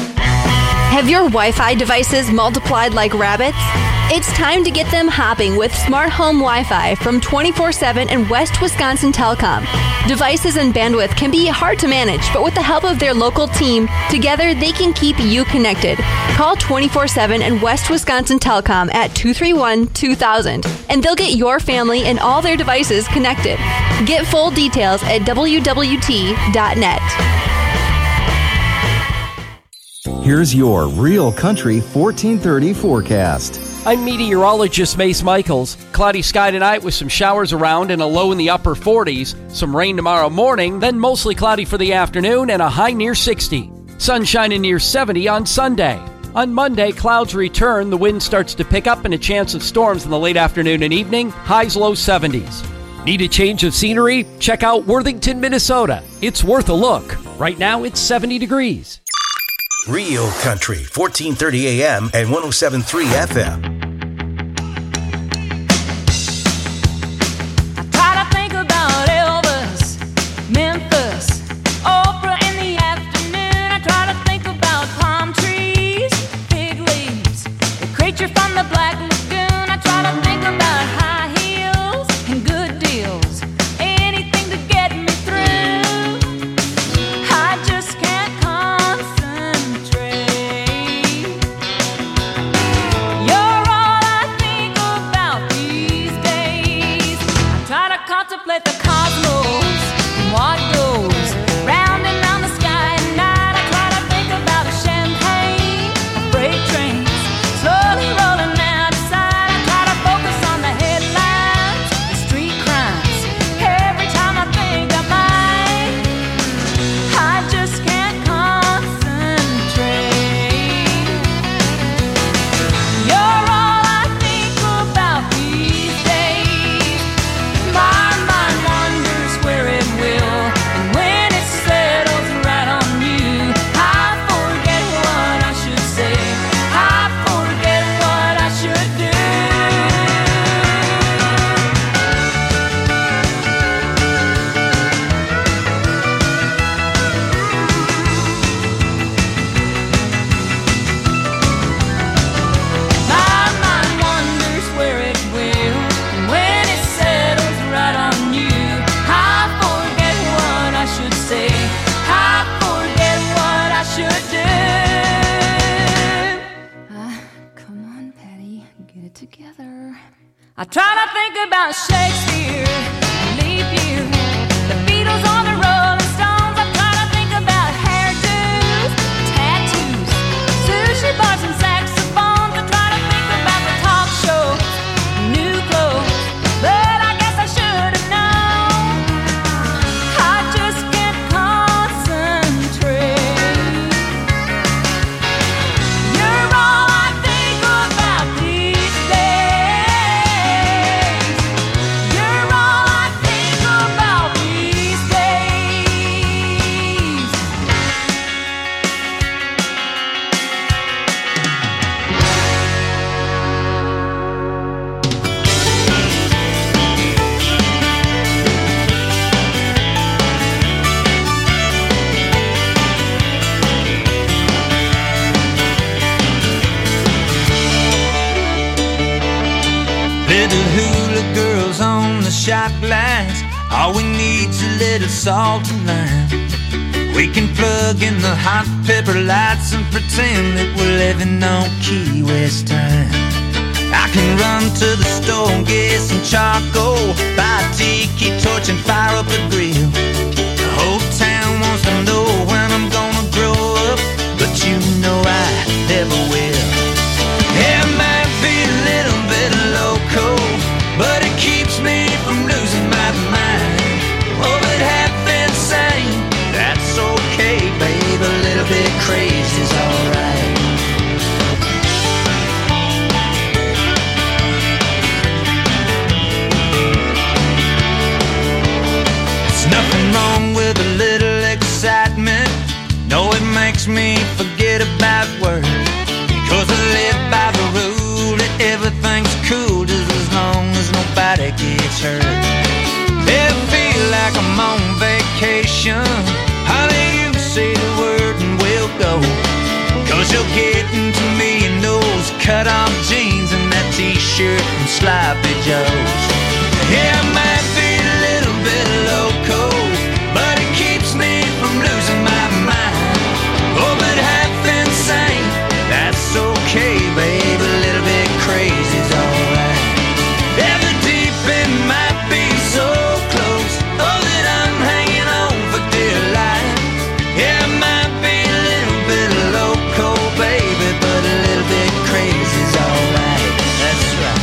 Have your Wi-Fi devices multiplied like rabbits? It's time to get them hopping with Smart Home Wi-Fi from 24/7 and West Wisconsin Telecom. Devices and bandwidth can be hard to manage, but with the help of their local team, together they can keep you connected. Call 24/7 and West Wisconsin Telecom at 231-2000, and they'll get your family and all their devices connected. Get full details at wwt.net. Here's your Real Country 1430 forecast. I'm meteorologist Mace Michaels. Cloudy sky tonight with some showers around and a low in the upper 40s. Some rain tomorrow morning, then mostly cloudy for the afternoon and a high near 60. Sunshine near 70 on Sunday. On Monday, clouds return, the wind starts to pick up and a chance of storms in the late afternoon and evening, highs low 70s. Need a change of scenery? Check out Worthington, Minnesota. It's worth a look. Right now, it's 70 degrees. Real Country, 1430 AM and 107.3 FM. I try to think about Elvis, Memphis, Oprah in the afternoon. I try to think about palm trees, fig leaves, the creature from the Black Lagoon. I try to think about high heels and good deals, anything to get me through. I just can't concentrate. You're together. I try to think about Shakespeare, leap year, the Beatles or the Rolling Stones. I try to think about hairdos, tattoos, sushi bars and saxophones. I try to think about the talk shows, new clothes, but I guess I should have known. I just can't concentrate. You're all I think about these days. You're all I think about these days. Little hula girls on the shot glass. All we need's a little salt and lime. We can plug in the hot pepper lights and pretend that we're living on Key West time. I can run to the store and get some charcoal, buy a tiki torch and fire up a grill. The whole town wants to know when I'm gonna grow up, but you know I never will. It might be a little bit loco, but it keeps me from losing my mind. Oh, but half insane, that's okay, babe. A little bit crazy's alright. There's nothing wrong with a little excitement. No, it makes me forget about work, 'cause I live by the rule that everything's cool just as long as nobody gets hurt. It feel like I'm on vacation. Holly, you say the word and we'll go, 'cause you're getting to me in those cut-off jeans and that t-shirt from Sloppy Joe's. Yeah, it might be a little bit loco, but it keeps me from losing my mind. Oh, but half insane, that's okay, babe. A little bit crazy's alright. Yeah, the deep end might be so close, oh, that I'm hanging on for dear life. Yeah, it might be a little bit loco, baby, but a little bit crazy's alright. That's right.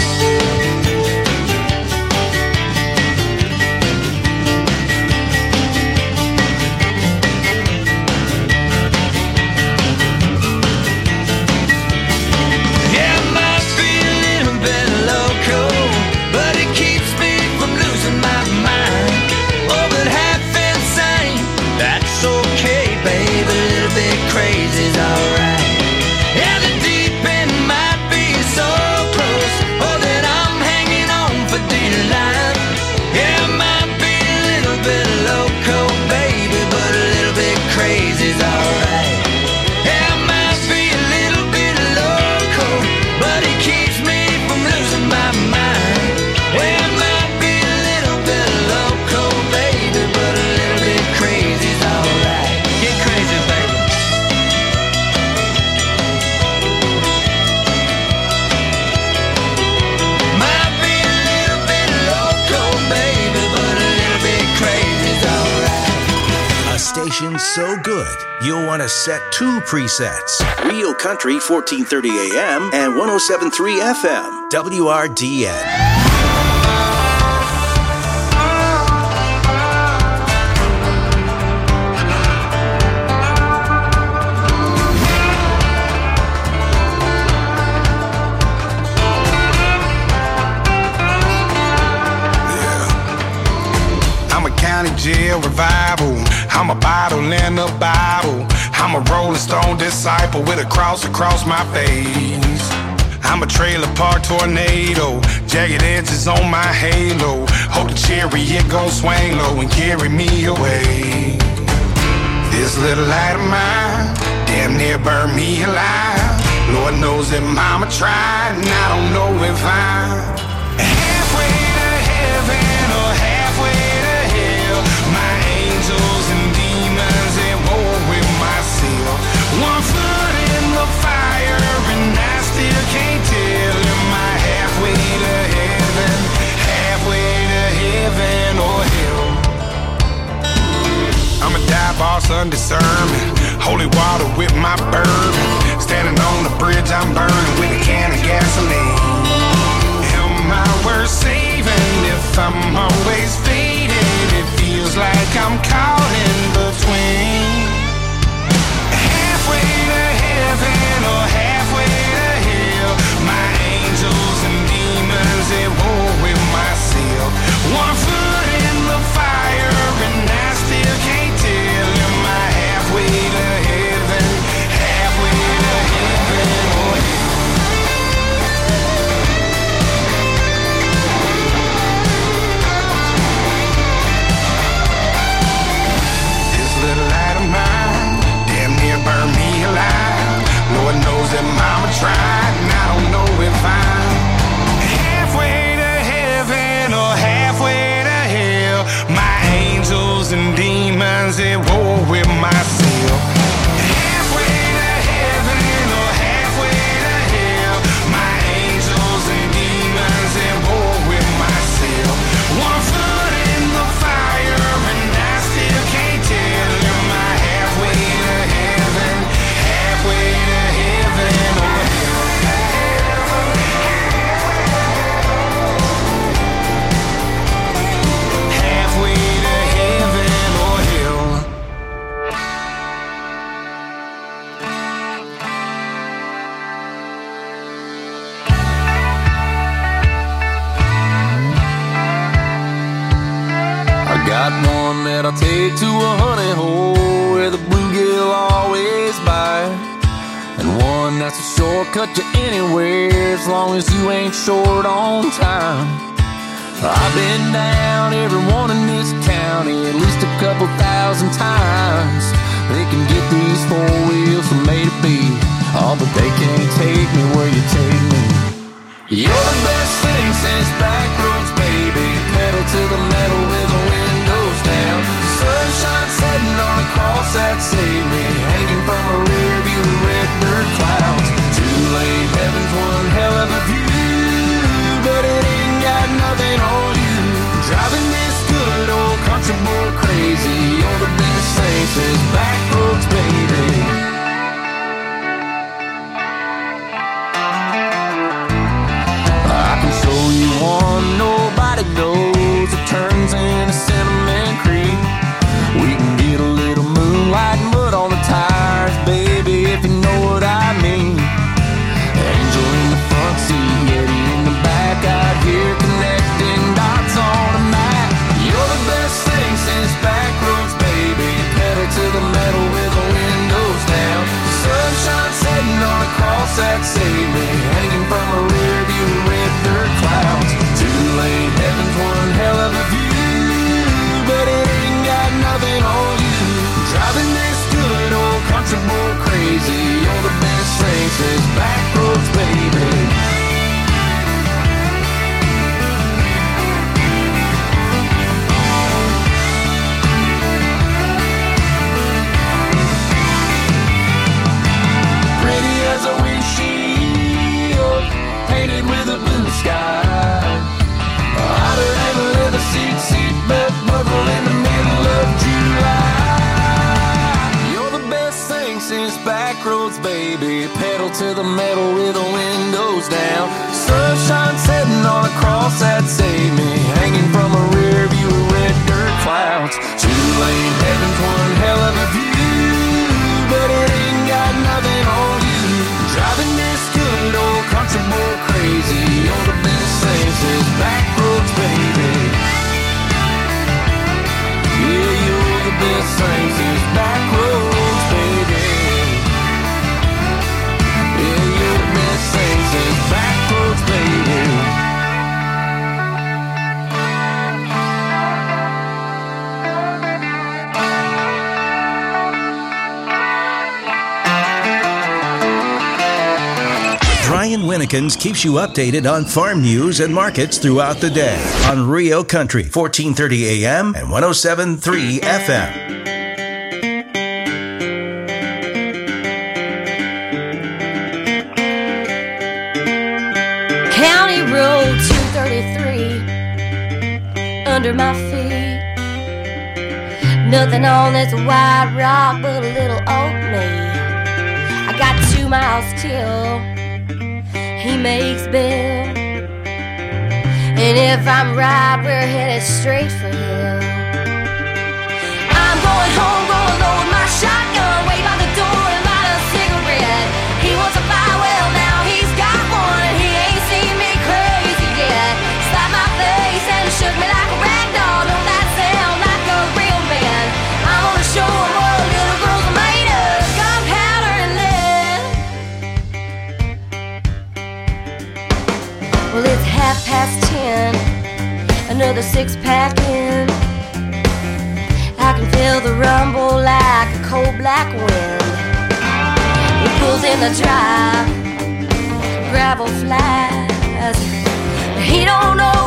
Yeah, it might be a little bit loco, but it keeps me from losing my mind. Oh, but half insane, that's okay, babe. A little bit crazy's alright. Yeah, the deep end might be so close, oh, that I'm hanging on for dear life. Yeah, it might be a little bit loco, baby, but a little bit crazy's alright. Yeah, it might be a little bit loco, but it keeps me from losing my mind. Yeah, it might be a little bit loco, baby, but a little bit crazy's alright. Get crazy, baby. Might be a little bit loco, baby, but a little bit crazy's alright. A station so good, you'll want to set two presets. Real Country 1430 AM and 107.3 FM. WRDN. I'm a county jail revival. I'm a bottle in the Bible. I'm a Rolling Stone disciple with a cross across my face. I'm a trailer park tornado, jagged edges on my halo. Hope the chariot gon' swing low and carry me away. This little light of mine damn near burned me alive. Lord knows that mama tried, and I don't know if I'm halfway to heaven or halfway to hell. My angels and demons at war with myself. One foot in the fire and I still can't tell. Am I Sunday sermon. Holy water with my bourbon. Standing on the bridge, I'm burning with a can of gasoline. Am I worth saving if I'm always faded? It feels like I'm caught in between. Halfway to heaven or halfway to hell. My angels and demons at war with myself. One foot in the fire and I still can't tell. Am I halfway to heaven? Halfway to heaven or hell? This little light of mine damn near burned me alive. Lord knows that mama tried, and I don't know if I'm halfway to heaven or halfway to hell. My angels and demons at war with myself. Halfway to heaven or halfway to hell. My angels and demons at war with myself. One foot in the fire and I still can't tell. Am I halfway to heaven? Halfway to heaven or hell? Halfway to heaven or hell? I got one that I'll take to a honey hole where the bluegill always bite, and one that's a shortcut to anywhere as long as you ain't short on time. I've been down every one in this county at least a couple thousand times. They can get these four wheels from A to B, oh, but they can't take me where you take me. You're the best thing since back roads, baby. Pedal to the metal with the windows down. Sunshine setting on a cross that saved me, hanging from a rear view of red dirt clouds. Too late, heaven's one hell of a view, but it ain't got nothing on you. Driving this good old country boy crazy. You're the best thing since back roads, baby. Show you one nobody knows. It turns into Cinnamon Creek. We can get a little moonlight and mud on the tires, baby, if you know what I mean. Angel in the front seat, Eddie in the back, out here connecting dots on a map. You're the best thing since back roads, baby. Pedal to the metal with the windows down. Sunshine setting on a cross that saved me, hanging from a rear view of red dirt clouds. Too late, heaven's one hell of a view, but it ain't got nothing on you. Driving this good old country boy crazy. You're the best thing since back roads, baby. Pretty as a windshield, painted with a blue sky. Hotter than a leather seat belt buckle in the middle of July. You're the best thing since back roads, baby. Pedal to the metal with the windows down. Sunshine setting on a cross that saved me, hanging from a rear view of red dirt clouds. Too late, heaven's one hell of a view, but it ain't got nothing on you. Driving this good old country boy crazy. You're the best thing since back roads, baby. Yeah, you're the best thing since back roads, baby. Yeah, you're the best thing since back roads, baby. Brian Winnekins keeps you updated on farm news and markets throughout the day on Rio Country, 1430 AM and 107.3 FM. County Road 233 under my feet. Nothing on this white rock but a little old me. I got 2 miles till he makes bail. And if I'm right, we're headed straight for hell. I'm going home, gonna load my shotgun, wait by the door and light a cigarette. He wants a fire, well now he's got one, and he ain't seen me crazy yet. Slapped my face and shook me like a rag doll. Don't that sound like a real man? I'm gonna show him what little girls are made of, gunpowder and lead. Well, it's 10:30, another 6-pack in. I can feel the rumble like a cold black wind. It pulls in the drive, gravel flies. He don't know